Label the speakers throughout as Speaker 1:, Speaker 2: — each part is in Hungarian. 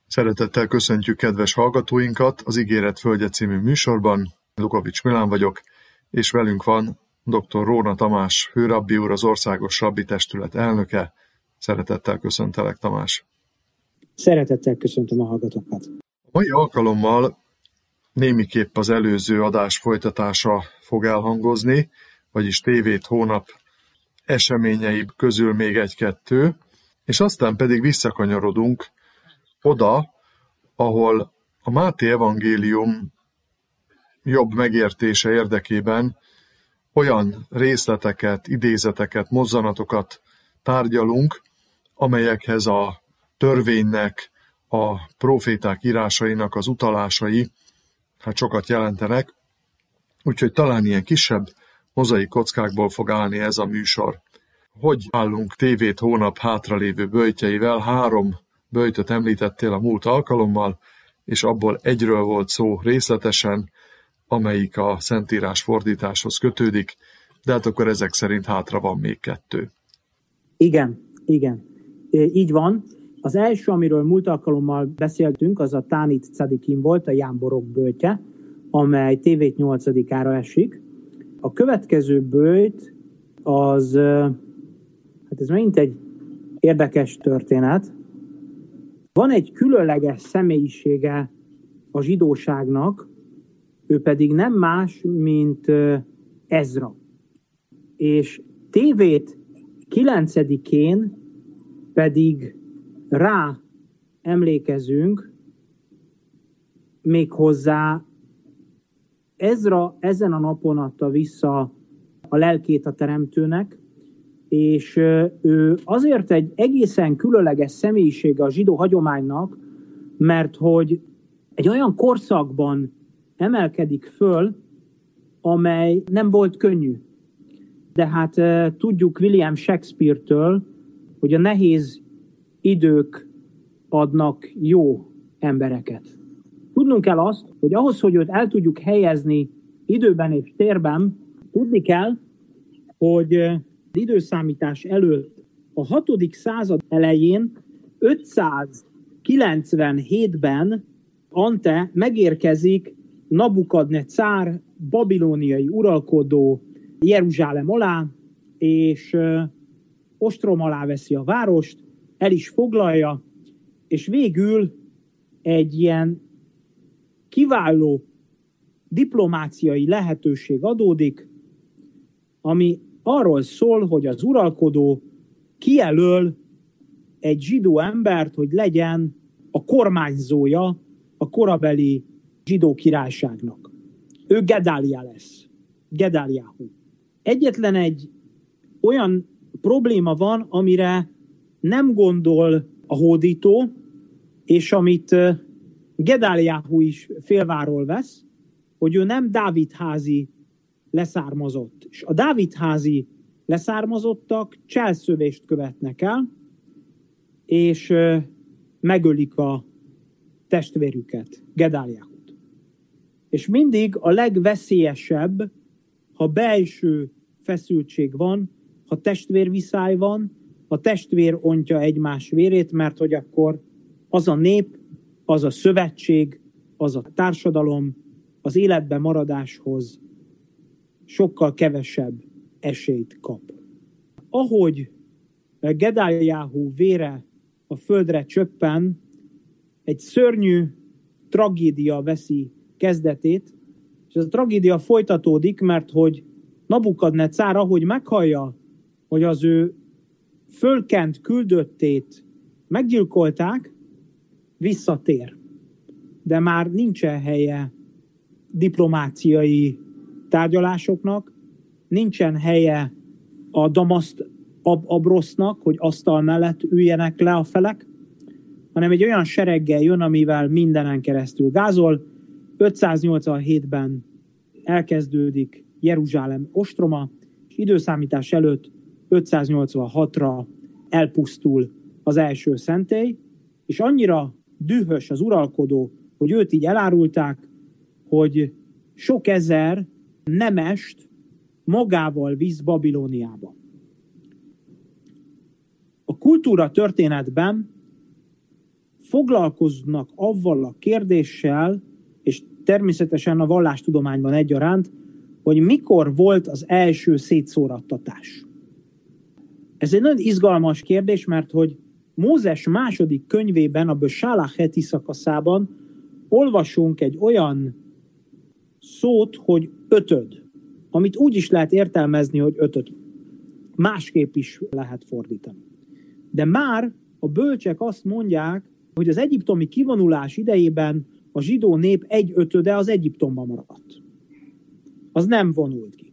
Speaker 1: Szeretettel köszöntjük kedves hallgatóinkat az Ígéret Földje című műsorban. Lukovics Milán vagyok, és velünk van dr. Róna Tamás főrabbi úr, az Országos Rabbi Testület elnöke. Szeretettel köszöntelek, Tamás.
Speaker 2: Szeretettel köszöntöm a hallgatókat.
Speaker 1: A mai alkalommal némiképp az előző adás folytatása fog elhangozni, vagyis tévét hónap eseményei közül még egy-kettő, és aztán pedig visszakanyarodunk oda, ahol a Máté evangélium jobb megértése érdekében olyan részleteket, idézeteket, mozzanatokat tárgyalunk, amelyekhez a törvénynek, a próféták írásainak az utalásai sokat jelentenek, úgyhogy talán ilyen kisebb mozaik kockákból fog állni ez a műsor. Hogy állunk tévét hónap hátralévő böjtjeivel? 3 böjtöt említettél a múlt alkalommal, és abból egyről volt szó részletesen, amelyik a Szentírás fordításhoz kötődik, de hát akkor ezek szerint hátra van még 2.
Speaker 2: Igen. Így van. Az első, amiről múlt alkalommal beszéltünk, az a Tánit Cadikim volt, a jámborok böjtje, amely tévét 8-ára esik. A következő böjt az, ez megint egy érdekes történet. Van egy különleges személyisége a zsidóságnak, ő pedig nem más, mint Ezra. És tévét 9-én pedig rá emlékezünk, méghozzá Ezra ezen a napon adta vissza a lelkét a Teremtőnek, és ő azért egy egészen különleges személyisége a zsidó hagyománynak, mert hogy egy olyan korszakban emelkedik föl, amely nem volt könnyű. De hát tudjuk William Shakespeare-től, hogy a nehéz idők adnak jó embereket. Tudnunk kell azt, hogy ahhoz, hogy őt el tudjuk helyezni időben és térben, tudni kell, hogy időszámítás előtt a 6. század elején 597-ben Ante megérkezik Nabukadnecár babilóniai uralkodó Jeruzsálem alá, és ostrom alá veszi a várost, el is foglalja, és végül egy ilyen kiváló diplomáciai lehetőség adódik, ami arról szól, hogy az uralkodó kijelöl egy zsidó embert, hogy legyen a kormányzója a korabeli zsidó királyságnak. Ő Gedália lesz. Gedáliáhu. Egyetlen egy olyan probléma van, amire nem gondol a hódító, és amit Gedáliáhu is félváról vesz, hogy ő nem Dávid-házi leszármazott. És a Dávid-házi leszármazottak cselszövést követnek el, és megölik a testvérüket, Gedáliáhut. És mindig a legveszélyesebb, ha belső feszültség van, ha testvérviszály van, a testvér ontja egymás vérét, mert hogy akkor az a nép, az a szövetség, az a társadalom az életben maradáshoz sokkal kevesebb esélyt kap. Ahogy Gedáliáhu vére a földre csöppen, egy szörnyű tragédia veszi kezdetét, és ez a tragédia folytatódik, mert hogy Nabukadnecár, ahogy meghallja, hogy az ő fölkent küldöttét meggyilkolták, visszatér. De már nincsen helye diplomáciai tárgyalásoknak, nincsen helye a Damaszt Abrosznak, hogy asztal mellett üljenek le a felek, hanem egy olyan sereggel jön, amivel mindenen keresztül gázol. 587-ben elkezdődik Jeruzsálem ostroma, és időszámítás előtt 586-ra elpusztul az első szentély, és annyira dühös az uralkodó, hogy őt így elárulták, hogy sok ezer nemest magával visz Babilóniába. A kultúra történetben foglalkoznak avval a kérdéssel, és természetesen a vallástudományban egyaránt, hogy mikor volt az első szétszórattatás. Ez egy nagyon izgalmas kérdés, mert hogy Mózes második könyvében, a Besálach heti szakaszában olvasunk egy olyan szót, hogy ötöd, amit úgy is lehet értelmezni, hogy ötöd. Másképp is lehet fordítani. De már a bölcsek azt mondják, hogy az egyiptomi kivonulás idejében a zsidó nép 1/5 az Egyiptomban maradt. Az nem vonult ki.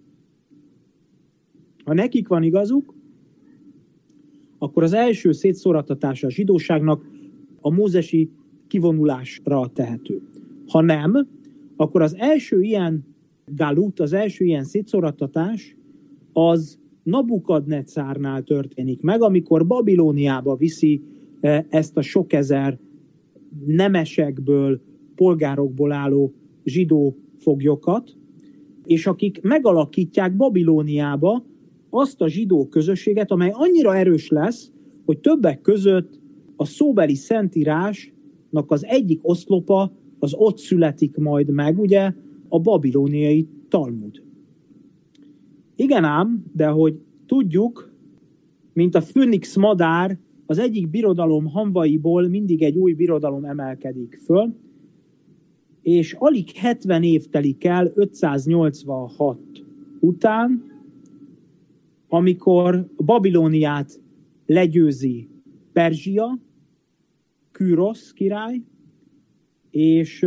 Speaker 2: Ha nekik van igazuk, akkor az első szétszórattatása a zsidóságnak a mózesi kivonulásra tehető. Ha nem, akkor az első ilyen galut, az első ilyen szétszórattatás az Nabukadnecárnál történik meg, amikor Babilóniába viszi ezt a sok ezer nemesekből, polgárokból álló zsidó foglyokat, és akik megalakítják Babilóniába azt a zsidó közösséget, amely annyira erős lesz, hogy többek között a szóbeli szentírásnak az egyik oszlopa az ott születik majd meg, ugye, a babilóniai Talmud. Igen ám, de hogy tudjuk, mint a főnix madár, az egyik birodalom hamvaiból mindig egy új birodalom emelkedik föl, és alig 70 év telik el 586 után, amikor Babilóniát legyőzi Perzsia, Kürosz király, és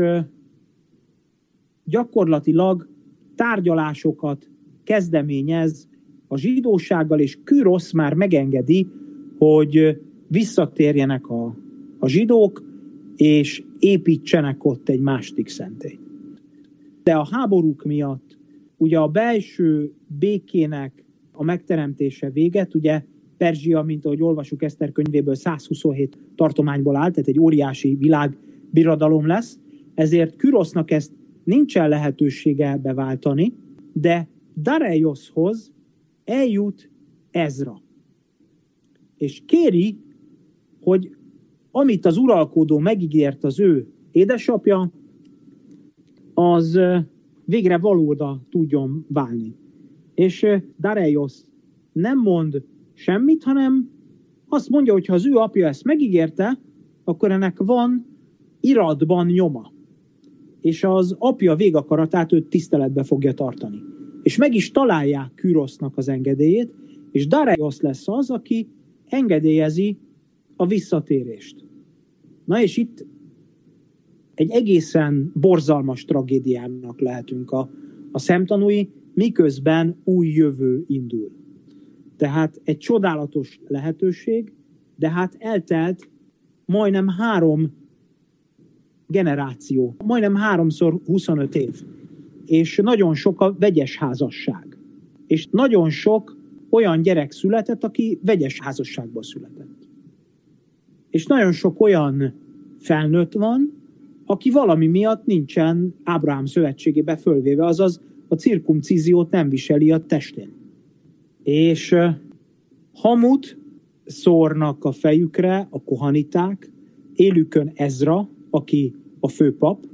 Speaker 2: gyakorlatilag tárgyalásokat kezdeményez a zsidósággal, és Kürosz már megengedi, hogy visszatérjenek a zsidók, és építsenek ott egy második szentélyt. De a háborúk miatt ugye a belső békének a megteremtése véget, ugye Perzsia, mint ahogy olvasjuk Eszter könyvéből, 127 tartományból áll, tehát egy óriási világbirodalom lesz, ezért Kürosznak ezt nincsen lehetősége beváltani, de Dareioszhoz eljut Ezra. És kéri, hogy amit az uralkodó megígért az ő édesapja, az végre valóra tudjon válni. És Dareiosz nem mond semmit, hanem azt mondja, hogy ha az ő apja ezt megígérte, akkor ennek van iratban nyoma. És az apja végakaratát őt tiszteletbe fogja tartani. És meg is találják Kürosznak az engedélyét, és Dareiosz lesz az, aki engedélyezi a visszatérést. Na és itt egy egészen borzalmas tragédiának lehetünk a szemtanúi, miközben új jövő indul. Tehát egy csodálatos lehetőség, de hát eltelt majdnem 3 generáció, majdnem 3x25 év. És nagyon sok a vegyes házasság. És nagyon sok olyan gyerek született, aki vegyes házasságban született. És nagyon sok olyan felnőtt van, aki valami miatt nincsen Ábrahám szövetségébe fölvéve, azaz a cirkumcíziót nem viseli a testén. És hamut szórnak a fejükre a kohaniták, élükön Ezra, aki a főpap,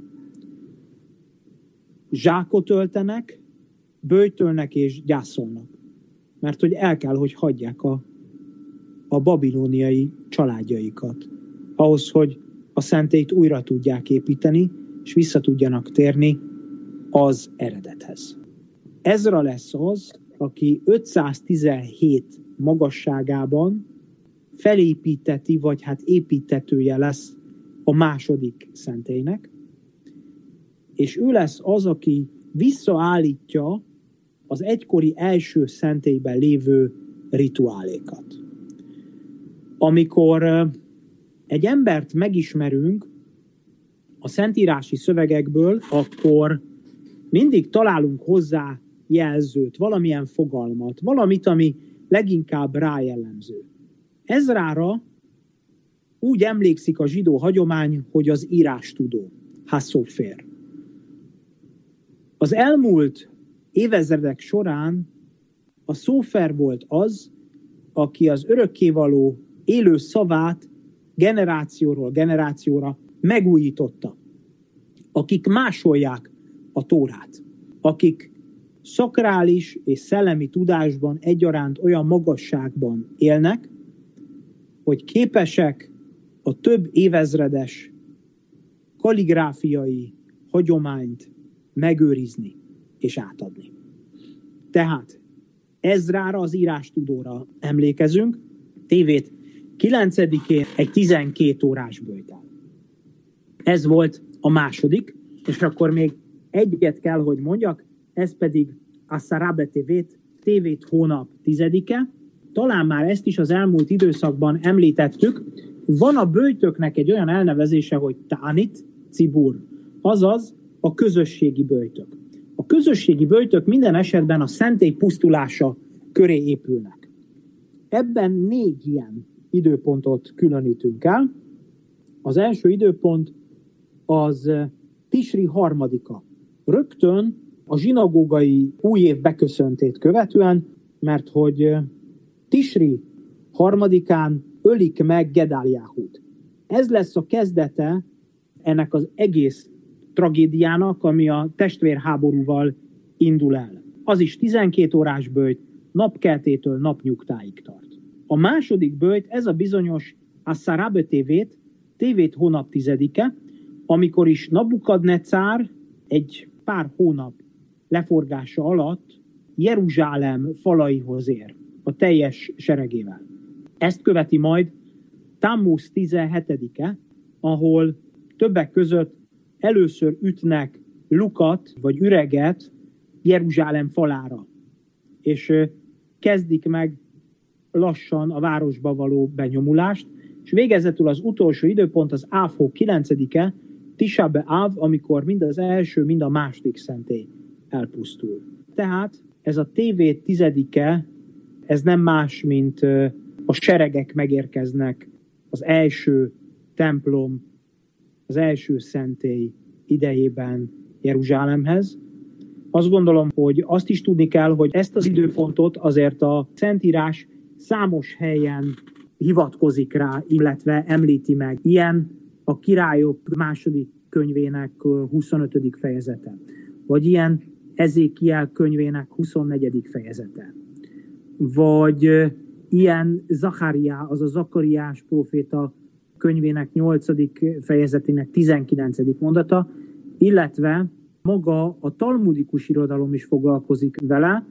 Speaker 2: zsákot öltenek, böjtölnek és gyászolnak. Mert hogy el kell, hogy hagyják a babilóniai családjaikat. Ahhoz, hogy a szentélyt újra tudják építeni, és vissza tudjanak térni az eredethez. Ezra lesz az, aki 517 magasságában felépíteti, vagy hát építetője lesz a második szentélynek, és ő lesz az, aki visszaállítja az egykori első szentélyben lévő rituálékat. Amikor egy embert megismerünk a szentírási szövegekből, akkor mindig találunk hozzá jelzőt, valamilyen fogalmat, valamit, ami leginkább rájellemző. Ezrára úgy emlékszik a zsidó hagyomány, hogy az írástudó, Hasszófér. Az elmúlt évezredek során a Szófer volt az, aki az örökkévaló élő szavát generációról generációra megújította, akik másolják a Tórát, akik szakrális és szellemi tudásban egyaránt olyan magasságban élnek, hogy képesek a több évezredes kalligráfiai hagyományt megőrizni és átadni. Tehát Ezrára, az írástudóra emlékezünk, tévét 9-én egy 12 órás böjtel. Ez volt a második, és akkor még egyet kell, hogy mondjak, ez pedig a Sarabe tévét hónap 10-e. Talán már ezt is az elmúlt időszakban említettük. Van a böjtöknek egy olyan elnevezése, hogy Tánit Cibur, azaz a közösségi böjtök. A közösségi böjtök minden esetben a szentély pusztulása köré épülnek. Ebben 4 ilyen időpontot különítünk el. Az első időpont az Tisri 3-a. Rögtön a zsinagógai új év beköszöntét követően, mert hogy Tisri 3-án ölik meg Gedáliáhút. Ez lesz a kezdete ennek az egész tragédiának, ami a testvérháborúval indul el. Az is 12 órás böjt, napkeltétől napnyugtáig tart. A második böjt, ez a bizonyos Assarabe tévét hónap 10-e, amikor is Nabukadnecár egy pár hónap leforgása alatt Jeruzsálem falaihoz ér, a teljes seregével. Ezt követi majd Tammuz 17-e, ahol többek között először ütnek lukat, vagy üreget Jeruzsálem falára, és kezdik meg lassan a városba való benyomulást, és végezetül az utolsó időpont az Áv hó 9-e, Tisha B'Av, amikor mind az első, mind a második szentély elpusztul. Tehát ez a tévét 10-e, ez nem más, mint a seregek megérkeznek az első templom, az első szentély idejében Jeruzsálemhez. Azt gondolom, hogy azt is tudni kell, hogy ezt az időpontot azért a Szentírás számos helyen hivatkozik rá, illetve említi meg. Ilyen a Királyok második könyvének 25. fejezete, vagy ilyen Ezékiel könyvének 24. fejezete, vagy ilyen Zacharia, az a Zakariás próféta könyvének 8. fejezetének 19. mondata, illetve maga a talmudikus irodalom is foglalkozik vele,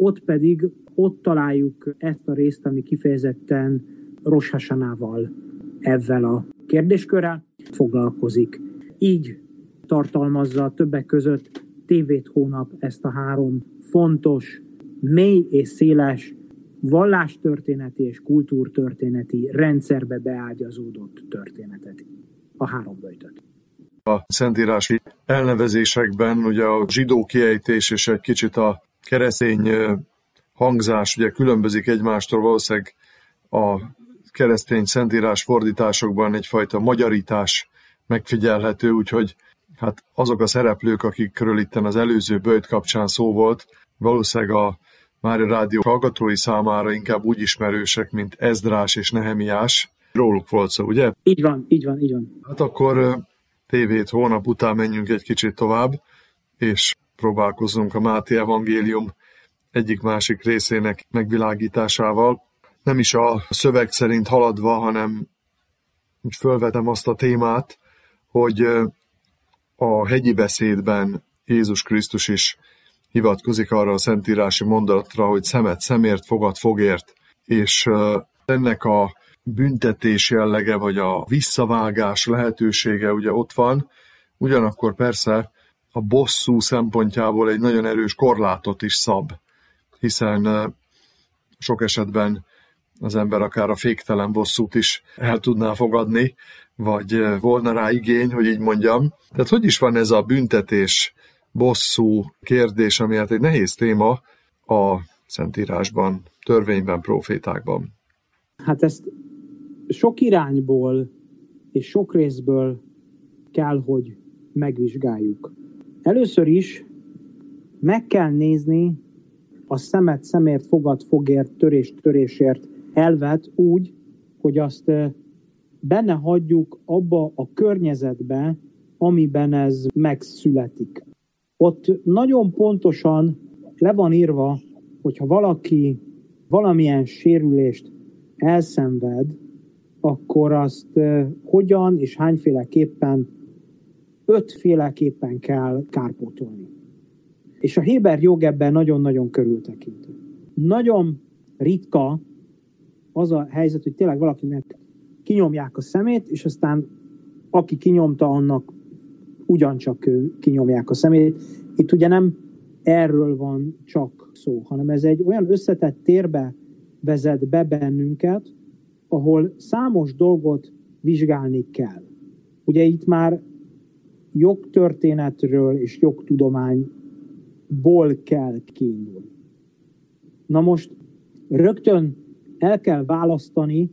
Speaker 2: ott találjuk ezt a részt, ami kifejezetten Rosh Hashanával, ezzel a kérdéskörrel foglalkozik. Így tartalmazza többek között tévét hónap ezt a 3 fontos, mély és széles vallástörténeti és kultúrtörténeti rendszerbe beágyazódott történetet, a 3 böjtöt.
Speaker 1: A szentírási elnevezésekben ugye a zsidó kiejtés és egy kicsit a keresztény hangzás ugye különbözik egymástól, valószínűleg a keresztény szentírás fordításokban egyfajta magyarítás megfigyelhető, úgyhogy hát azok a szereplők, akikről itten az előző böjt kapcsán szó volt, valószínűleg a Mária Rádió hallgatói számára inkább úgy ismerősek, mint Ezdrás és Nehemiás. Róluk volt szó, ugye?
Speaker 2: Így van.
Speaker 1: Hát akkor tévét hónap után menjünk egy kicsit tovább, és próbálkozzunk a Máté evangélium egyik-másik részének megvilágításával. Nem is a szöveg szerint haladva, hanem úgy fölvetem azt a témát, hogy a hegyi beszédben Jézus Krisztus is hivatkozik arra a szentírási mondatra, hogy szemet szemért, fogad fogért, és ennek a büntetés jellege, vagy a visszavágás lehetősége ugye ott van, ugyanakkor persze a bosszú szempontjából egy nagyon erős korlátot is szab, hiszen sok esetben az ember akár a féktelen bosszút is el tudná fogadni, vagy volna rá igény, hogy így mondjam. Tehát hogy is van ez a büntetés, bosszú kérdés, ami hát egy nehéz téma a Szentírásban, törvényben, prófétákban?
Speaker 2: Hát ezt sok irányból és sok részből kell, hogy megvizsgáljuk. Először is meg kell nézni a szemet szemért, fogad fogért, törést törésért elvet úgy, hogy azt benne hagyjuk abba a környezetbe, amiben ez megszületik. Ott nagyon pontosan le van írva, hogyha valaki valamilyen sérülést elszenved, akkor azt hogyan és hányféleképpen, 5 féleképpen kell kárpótolni. És a héber jog ebben nagyon-nagyon körültekintő. Nagyon ritka az a helyzet, hogy tényleg valakinek kinyomják a szemét, és aztán aki kinyomta, annak ugyancsak kinyomják a szemét. Itt ugye nem erről van csak szó, hanem ez egy olyan összetett térbe vezet be bennünket, ahol számos dolgot vizsgálni kell. Ugye itt már jogtörténetről és jogtudományból kell kiindulni. Na most rögtön el kell választani,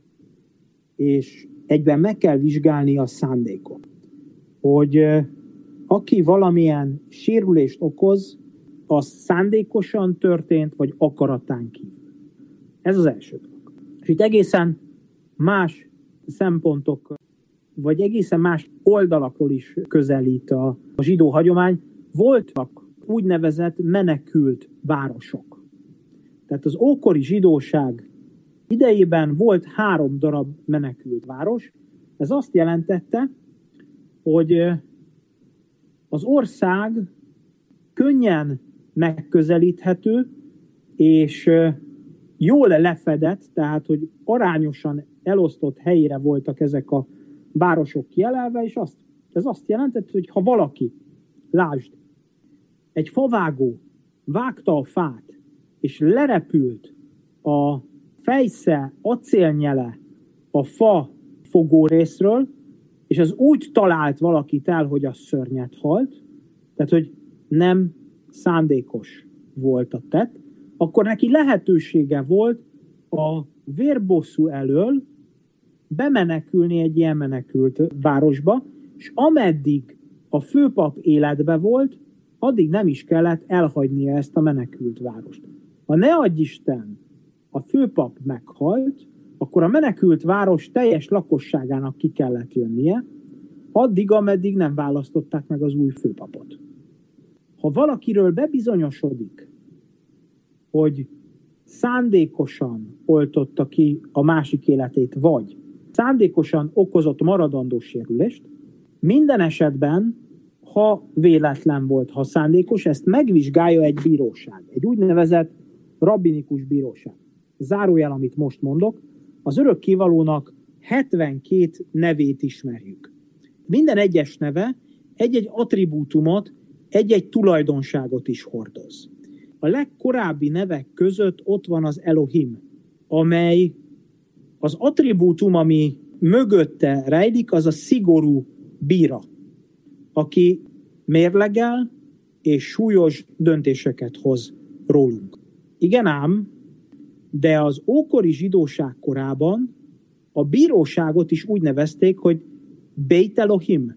Speaker 2: és egyben meg kell vizsgálni a szándékot. Hogy aki valamilyen sérülést okoz, az szándékosan történt, vagy akaratán kívül. Ez az első dolog. És itt egészen más szempontok, vagy egészen más oldalakról is közelít a zsidó hagyomány. Voltak úgynevezett menekült városok. Tehát az ókori zsidóság idejében volt 3 darab menekült város. Ez azt jelentette, hogy az ország könnyen megközelíthető, és jól lefedett, tehát hogy arányosan elosztott helyére voltak ezek a városok kijelölve, és ez azt jelentette, hogy ha valaki, lásd, egy favágó vágta a fát, és lerepült a fejsze, acélnyele a fa fogórészről, és az úgy talált valakit el, hogy az szörnyet halt, tehát hogy nem szándékos volt a tett, akkor neki lehetősége volt a vérbosszú elől bemenekülni egy ilyen menekült városba, és ameddig a főpap életbe volt, addig nem is kellett elhagynia ezt a menekült várost. Ha ne adj Isten, a főpap meghalt, akkor a menekült város teljes lakosságának ki kellett jönnie, addig, ameddig nem választották meg az új főpapot. Ha valakiről bebizonyosodik, hogy szándékosan oltotta ki a másik életét, vagy szándékosan okozott maradandó sérülést, minden esetben, ha véletlen volt, ha szándékos, ezt megvizsgálja egy bíróság, egy úgynevezett rabbinikus bíróság. Zárójel, amit most mondok, az örökkévalónak 72 nevét ismerjük. Minden egyes neve egy-egy attribútumot, egy-egy tulajdonságot is hordoz. A legkorábbi nevek között ott van az Elohim, amely az attribútum, ami mögötte rejlik, az a szigorú bíra, aki mérlegel és súlyos döntéseket hoz rólunk. Igen ám, de az ókori zsidóság korában a bíróságot is úgy nevezték, hogy Beit Elohim,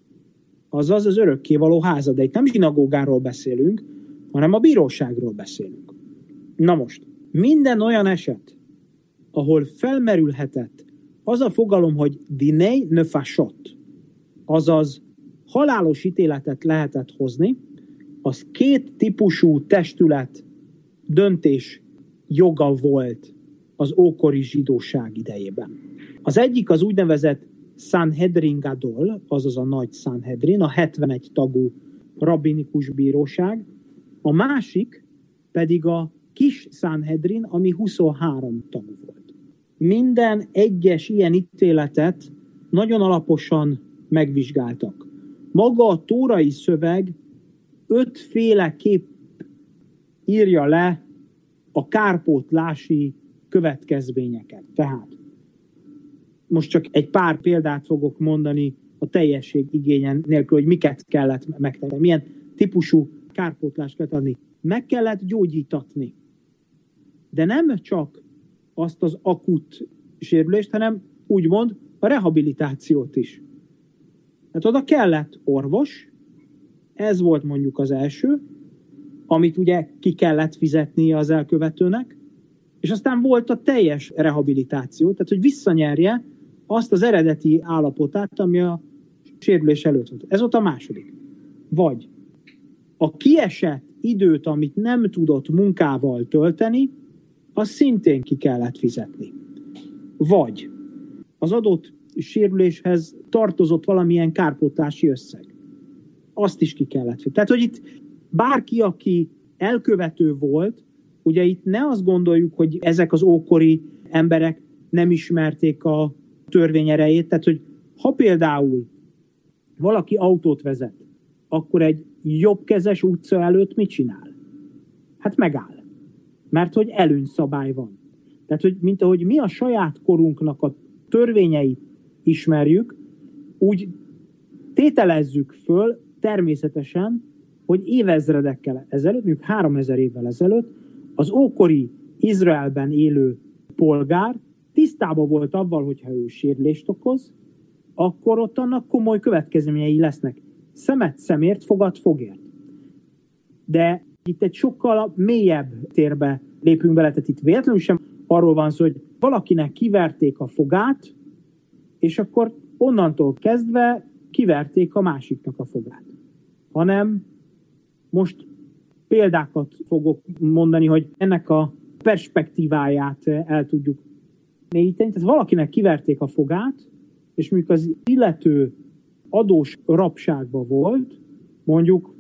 Speaker 2: azaz az örökkévaló háza. De itt nem zsinagógáról beszélünk, hanem a bíróságról beszélünk. Na most, minden olyan eset, ahol felmerülhetett az a fogalom, hogy dinei nefashot, azaz halálos ítéletet lehetett hozni, az 2 típusú testület döntés joga volt az ókori zsidóság idejében. Az egyik az úgynevezett Sanhedrin Gadol, azaz a nagy Sanhedrin, a 71 tagú rabbinikus bíróság, a másik pedig a kis Sanhedrin, ami 23 tagú volt. Minden egyes ilyen ítéletet nagyon alaposan megvizsgáltak. Maga a tórai szöveg 5 féleképp írja le a kárpótlási következményeket. Tehát most csak egy pár példát fogok mondani a teljesség igényen nélkül, hogy miket kellett megtenni, milyen típusú kárpótlást kellett adni. Meg kellett gyógyítatni. De nem csak azt az akut sérülést, hanem úgymond a rehabilitációt is. Tehát oda kellett orvos, ez volt mondjuk az első, amit ugye ki kellett fizetnie az elkövetőnek, és aztán volt a teljes rehabilitáció, tehát hogy visszanyerje azt az eredeti állapotát, ami a sérülés előtt volt. Ez volt a második. Vagy a kiesett időt, amit nem tudott munkával tölteni, azt szintén ki kellett fizetni. Vagy az adott sérüléshez tartozott valamilyen kárpótlási összeg. Azt is ki kellett fizetni. Tehát, hogy itt bárki, aki elkövető volt, ugye itt ne azt gondoljuk, hogy ezek az ókori emberek nem ismerték a törvény erejét, tehát, hogy ha például valaki autót vezet, akkor egy jobbkezes utca előtt mit csinál? Hát megáll. Mert hogy előnyszabály van. Tehát, hogy mint ahogy mi a saját korunknak a törvényeit ismerjük, úgy tételezzük föl természetesen, hogy évezredekkel ezelőtt, mondjuk 3000 évvel ezelőtt az ókori Izraelben élő polgár tisztában volt avval, hogyha ő sérülést okoz, akkor ott annak komoly következményei lesznek. Szemet szemért, fogad fogért. De itt egy sokkal mélyebb térbe lépünk bele, tehát itt véletlenül sem arról van szó, hogy valakinek kiverték a fogát, és akkor onnantól kezdve kiverték a másiknak a fogát. Hanem most példákat fogok mondani, hogy ennek a perspektíváját el tudjuk mélyíteni. Tehát valakinek kiverték a fogát, és mondjuk az illető adós rabságban volt, mondjuk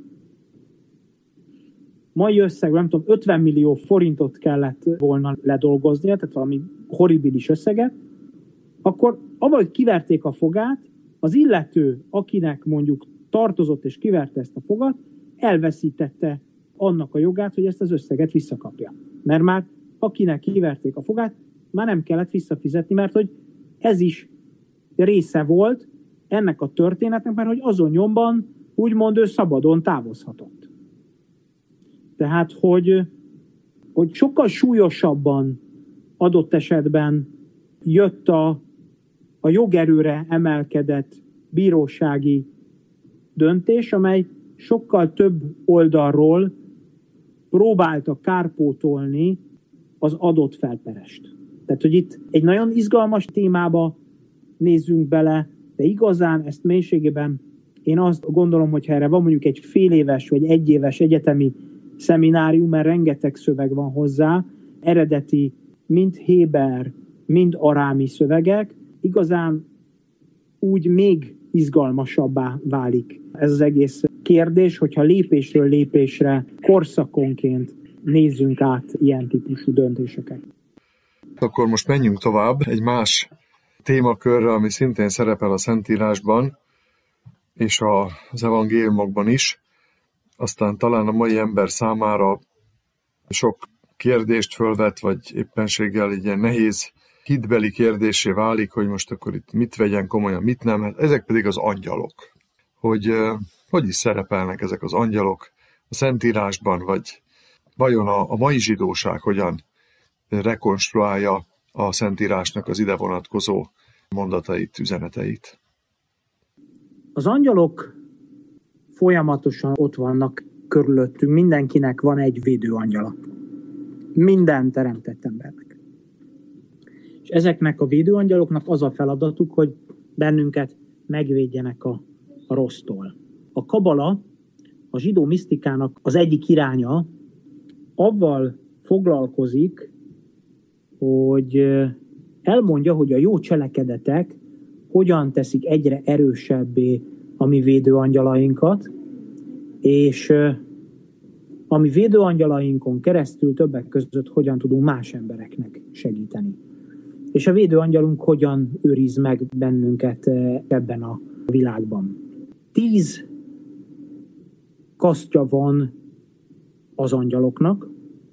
Speaker 2: mai összegben, nem tudom, 50 millió forintot kellett volna ledolgoznia, tehát valami horribilis összeget, akkor avval, hogy kiverték a fogát, az illető, akinek mondjuk tartozott és kiverte ezt a fogat, elveszítette annak a jogát, hogy ezt az összeget visszakapja. Mert már akinek kiverték a fogát, már nem kellett visszafizetni, mert hogy ez is része volt ennek a történetnek, mert hogy azon nyomban úgymond ő szabadon távozhatott. Tehát, hogy sokkal súlyosabban adott esetben jött a jogerőre emelkedett bírósági döntés, amely sokkal több oldalról próbálta kárpótolni az adott felperest. Tehát, hogy itt egy nagyon izgalmas témába nézzünk bele, de igazán ezt mélységében én azt gondolom, hogy ha erre van mondjuk egy fél éves vagy egyéves egyetemi szeminárium, mert rengeteg szöveg van hozzá, eredeti, mind héber, mind arámi szövegek, igazán úgy még izgalmasabbá válik ez az egész kérdés, hogyha lépésről lépésre, korszakonként nézzünk át ilyen típusú döntéseket.
Speaker 1: Akkor most menjünk tovább egy más témakörre, ami szintén szerepel a Szentírásban, és az evangéliumokban is. Aztán talán a mai ember számára sok kérdést fölvet, vagy éppenséggel egy ilyen nehéz hitbeli kérdésé válik, hogy most akkor itt mit vegyen komolyan, mit nem. Hát ezek pedig az angyalok. Hogy is szerepelnek ezek az angyalok a Szentírásban, vagy vajon a mai zsidóság hogyan rekonstruálja a Szentírásnak az ide vonatkozó mondatait, üzeneteit?
Speaker 2: Az angyalok folyamatosan ott vannak körülöttünk, mindenkinek van egy védőangyala. Minden teremtett embernek. És ezeknek a védőangyaloknak az a feladatuk, hogy bennünket megvédjenek a rossztól. A kabala, a zsidó misztikának az egyik iránya avval foglalkozik, hogy elmondja, hogy a jó cselekedetek hogyan teszik egyre erősebbé a mi védőangyalainkat, és a mi védőangyalainkon keresztül többek között hogyan tudunk más embereknek segíteni. És a védőangyalunk hogyan őriz meg bennünket ebben a világban. 10 kasztja van az angyaloknak.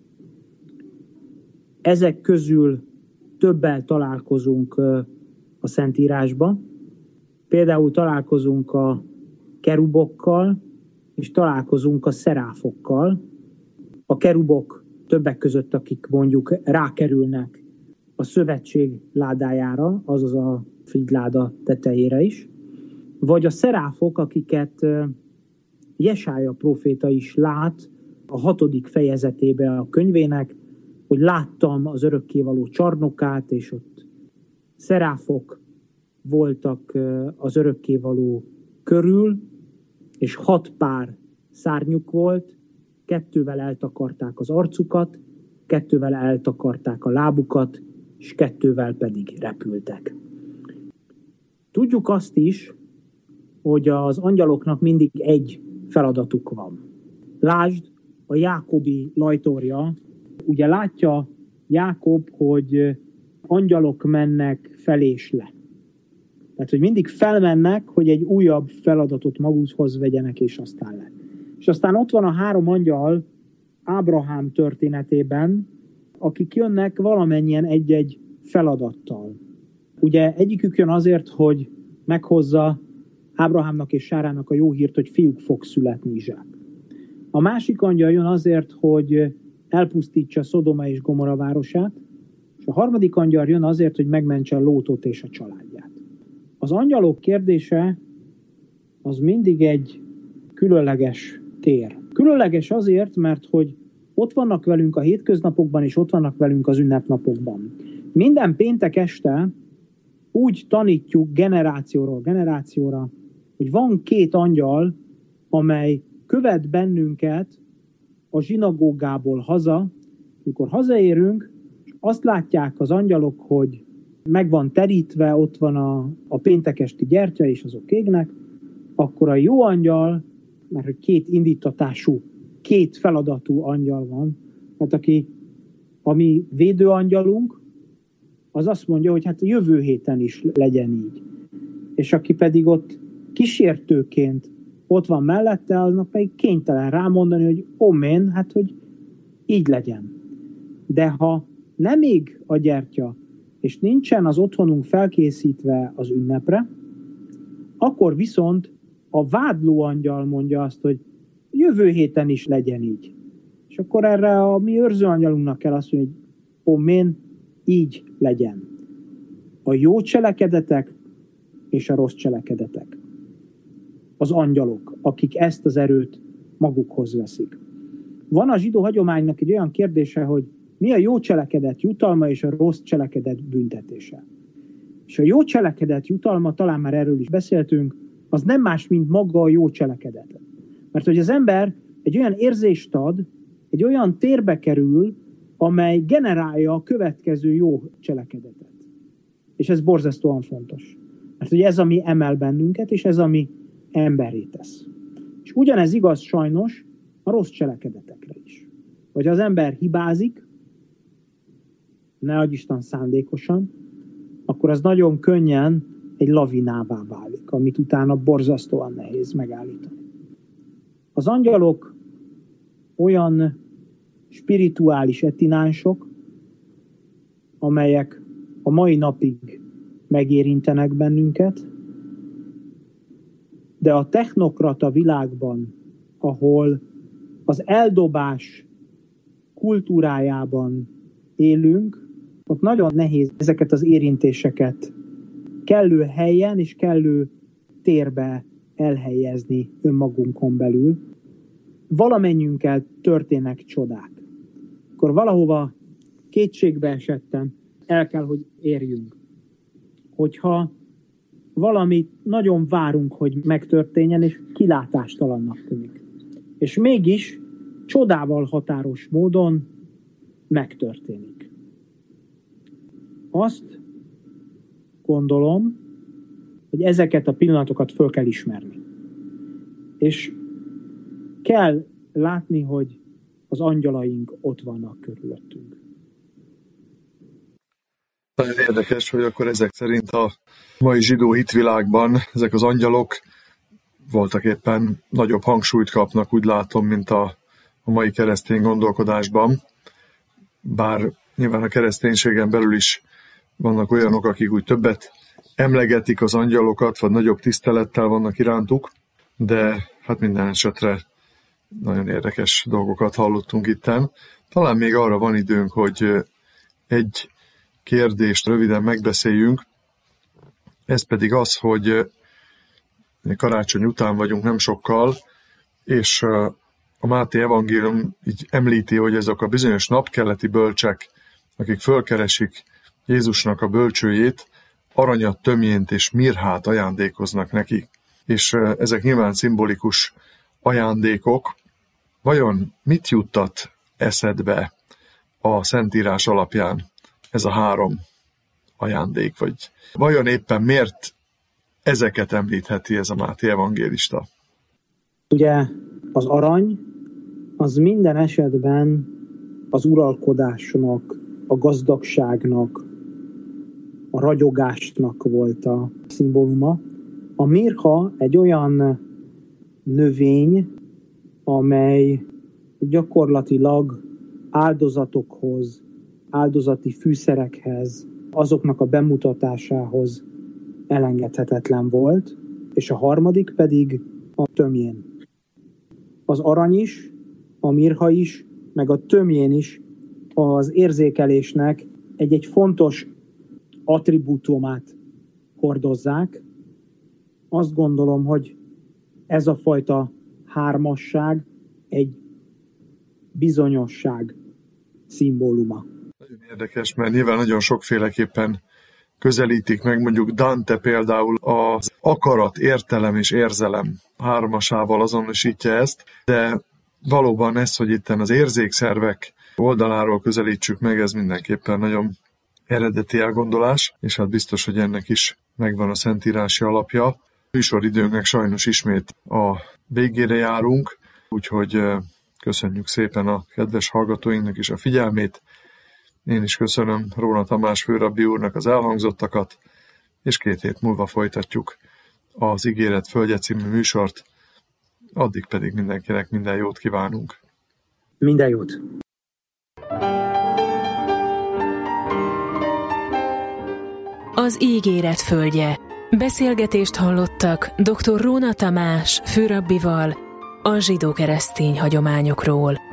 Speaker 2: Ezek közül többel találkozunk a Szentírásban. Például találkozunk a kerubokkal, és találkozunk a szeráfokkal. A kerubok többek között, akik mondjuk rákerülnek a szövetség ládájára, azaz a figyláda tetejére is. Vagy a szeráfok, akiket Jesája próféta is lát a 6. fejezetében a könyvének, hogy láttam az örökkévaló csarnokát, és ott szeráfok voltak az örökkévaló körül, és 6 pár szárnyuk volt, 2-vel eltakarták az arcukat, 2-vel eltakarták a lábukat, és 2-vel pedig repültek. Tudjuk azt is, hogy az angyaloknak mindig egy feladatuk van. Lásd, a Jákobi lajtorja, ugye látja Jákob, hogy angyalok mennek fel és le. Tehát, hogy mindig felmennek, hogy egy újabb feladatot magukhoz vegyenek, és aztán le. És aztán ott van a 3 angyal Ábrahám történetében, akik jönnek valamennyien egy-egy feladattal. Ugye egyikük jön azért, hogy meghozza Ábrahámnak és Sárának a jó hírt, hogy fiúk fog születni Izsák. A másik angyal jön azért, hogy elpusztítsa Szodoma és Gomora városát, és a harmadik angyal jön azért, hogy megmentse Lótot és a családját. Az angyalok kérdése az mindig egy különleges tér. Különleges azért, mert hogy ott vannak velünk a hétköznapokban, és ott vannak velünk az ünnepnapokban. Minden péntek este úgy tanítjuk generációról generációra, hogy van 2 angyal, amely követ bennünket a zsinagógából haza. Amikor hazaérünk, és azt látják az angyalok, hogy meg van terítve, ott van a péntekesti gyertya, és azok égnek, akkor a jó angyal, mert hogy 2 indítatású, 2 feladatú angyal van, tehát a mi védőangyalunk, az azt mondja, hogy hát a jövő héten is legyen így. És aki pedig ott kísértőként ott van mellette, aznak pedig kénytelen rámondani, hogy omén, hát hogy így legyen. De ha nem ég a gyertya, és nincsen az otthonunk felkészítve az ünnepre, akkor viszont a vádló angyal mondja azt, hogy jövő héten is legyen így. És akkor erre a mi őrzőangyalunknak kell azt mondani, hogy omén, így legyen. A jó cselekedetek és a rossz cselekedetek. Az angyalok, akik ezt az erőt magukhoz veszik. Van a zsidó hagyománynak egy olyan kérdése, hogy mi a jó cselekedet jutalma és a rossz cselekedet büntetése. És a jó cselekedet jutalma, talán már erről is beszéltünk, az nem más, mint maga a jó cselekedet. Mert hogy az ember egy olyan érzést ad, egy olyan térbe kerül, amely generálja a következő jó cselekedetet. És ez borzasztóan fontos. Mert hogy ez, ami emel bennünket, és ez, ami emberré tesz. És ugyanez igaz sajnos a rossz cselekedetekre is. Hogy az ember hibázik, ne adj Isten szándékosan, akkor az nagyon könnyen egy lavinává válik, amit utána borzasztóan nehéz megállítani. Az angyalok olyan spirituális etinánsok, amelyek a mai napig megérintenek bennünket, de a technokrata világban, ahol az eldobás kultúrájában élünk, ott nagyon nehéz ezeket az érintéseket kellő helyen és kellő térbe elhelyezni önmagunkon belül. Valamennyünkkel történnek csodák. Akkor valahova kétségbe esetten el kell, hogy érjünk. Hogyha valamit nagyon várunk, hogy megtörténjen, és kilátástalannak tűnik. És mégis csodával határos módon megtörténik. Azt gondolom, hogy ezeket a pillanatokat föl kell ismerni. És kell látni, hogy az angyalaink ott vannak körülöttünk.
Speaker 1: Nagyon érdekes, hogy akkor ezek szerint a mai zsidó hitvilágban ezek az angyalok voltak éppen nagyobb hangsúlyt kapnak, úgy látom, mint a mai keresztény gondolkodásban. Bár nyilván a kereszténységen belül is vannak olyanok, akik úgy többet emlegetik az angyalokat, vagy nagyobb tisztelettel vannak irántuk, de hát minden esetre nagyon érdekes dolgokat hallottunk itten. Talán még arra van időnk, hogy egy kérdést röviden megbeszéljünk. Ez pedig az, hogy karácsony után vagyunk nem sokkal, és a Máté evangélium így említi, hogy ezek a bizonyos napkeleti bölcsek, akik fölkeresik Jézusnak a bölcsőjét, aranyat, tömjént és mirhát ajándékoznak neki. És ezek nyilván szimbolikus ajándékok. Vajon mit juttat eszedbe a Szentírás alapján ez a 3 ajándék? Vagy vajon éppen miért ezeket említheti ez a Máté evangélista?
Speaker 2: Ugye az arany az minden esetben az uralkodásnak, a gazdagságnak, a ragyogásnak volt a szimbóluma. A mirha egy olyan növény, amely gyakorlatilag áldozatokhoz, áldozati fűszerekhez, azoknak a bemutatásához elengedhetetlen volt, és a harmadik pedig a tömjén. Az arany is, a mirha is, meg a tömjén is az érzékelésnek egy fontos attribútumát hordozzák. Azt gondolom, hogy ez a fajta hármasság egy bizonyosság szimbóluma.
Speaker 1: Nagyon érdekes, mert nyilván nagyon sokféleképpen közelítik meg, mondjuk Dante például az akarat, értelem és érzelem hármasával azonosítja ezt, de valóban ez, hogy itten az érzékszervek oldaláról közelítsük meg, ez mindenképpen nagyon eredeti elgondolás, és hát biztos, hogy ennek is megvan a szentírási alapja. Műsoridőnknek sajnos ismét a végére járunk, úgyhogy köszönjük szépen a kedves hallgatóinknak is a figyelmét. Én is köszönöm Róna Tamás főrabbi úrnak az elhangzottakat, és 2 hét múlva folytatjuk az Ígéret földje című műsort. Addig pedig mindenkinek minden jót kívánunk.
Speaker 2: Minden jót!
Speaker 3: Az Ígéret földje. Beszélgetést hallottak dr. Róna Tamás főrabbival a zsidó-keresztény hagyományokról.